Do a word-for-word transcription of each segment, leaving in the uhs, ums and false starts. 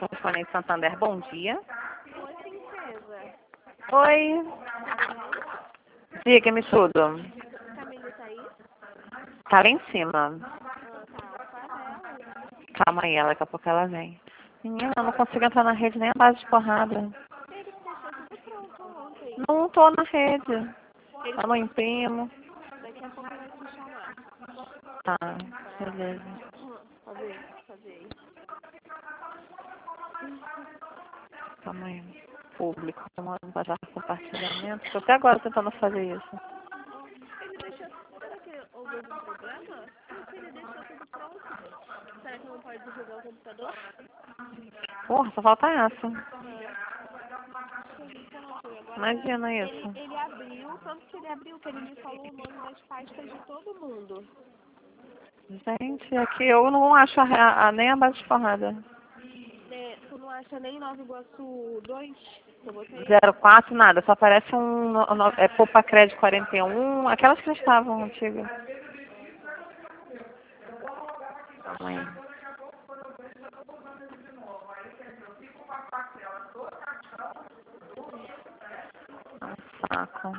telefone em Santander. Bom dia. Oi, princesa. Oi. Diga-me tudo. Camille tá aí? Tá lá em cima. Ah, tá. Fala ela. Calma aí, ela, daqui a pouco ela vem. Menina, eu não consigo entrar na rede nem a base de porrada. Ele deixou tudo pronto ontem. Não tô na rede. Ele Eu não imprimo. Daqui a pouco ele vai te chamar. Tá, beleza. Fazer, fazer. Calma aí. Público, vamos vazar compartilhamento. Tô até agora tentando fazer isso. Oh, ele deixou... Será que houve algum problema? Porque ele deixou tudo pronto. Será que não pode desligar o computador? Porra, só falta essa. Ah. Pronto, agora Imagina ele, isso. ele abriu, tanto que ele abriu, que ele me falou o nome das pastas de todo mundo. Gente, aqui eu não acho a, a, nem a base de porrada. É, tu não acha nem Nova Iguaçu dois? Eu botei. zero quatro, nada. Só aparece um, no- no- é Poupa Crédito quarenta e um, aquelas que já estavam antigas. Calma aí. É um saco.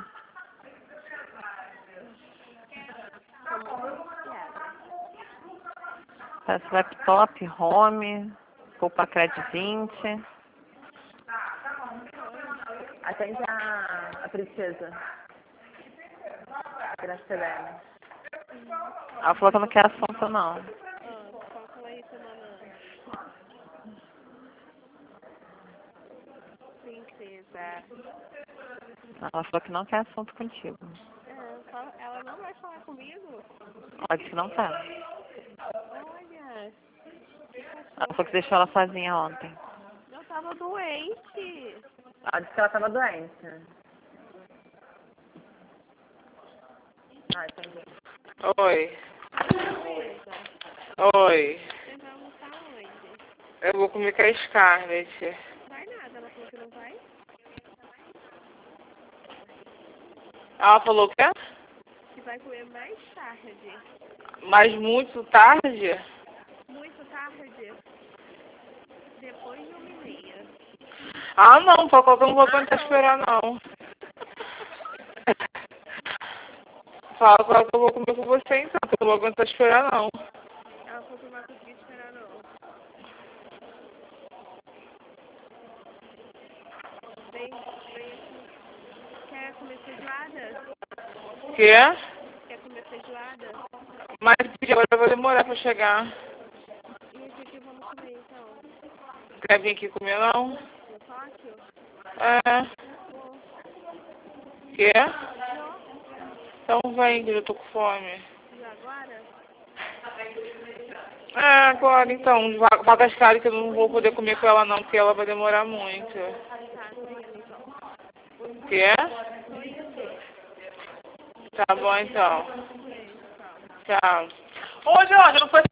Tô muito viciada. Parece laptop, home, Poupa Crédito vinte. Atende a, a princesa. Graciela. Ela falou que eu não quero assunto, não. Ah, qual que ela aí semana? Princesa. Ela falou que não quer assunto contigo. É, só, ela não vai falar comigo? Ela disse que não quer. Olha, que Ela falou que cachorra. deixou ela sozinha ontem. Eu tava doente. Ela disse que ela estava doente. Ah, entendi. Oi. Beleza. Oi. Você vai almoçar onde? Eu vou comer com a Scarlett. Vai nada, ela falou que não vai? Ela falou que é? Que vai comer mais tarde. Mas muito tarde? Muito tarde? Depois de uma e meia. Ah, não. Pra qualquer um não vou aguentar esperar, não. Fala com ela que eu vou comer com você, então. Que eu não vou aguentar esperar, não. Ela falou que não vai conseguir esperar, não. Vem, vem aqui. Quer comer feijoada? Quê? Quer comer feijoada? Mas agora eu vou demorar pra chegar. E o que que vamos comer, então? Quer vir aqui comer, não? No Tóquio? É. Vou. Quê? Vou. Então vem, que eu tô com fome. Já agora? É, agora então. Paga as caras que eu não vou poder comer com ela, não, porque ela vai demorar muito. Tá, tô indo, então. Quê? Tô indo. Tá bom, então. Beijo, tchau. Tchau. Ô, Jorge, não foi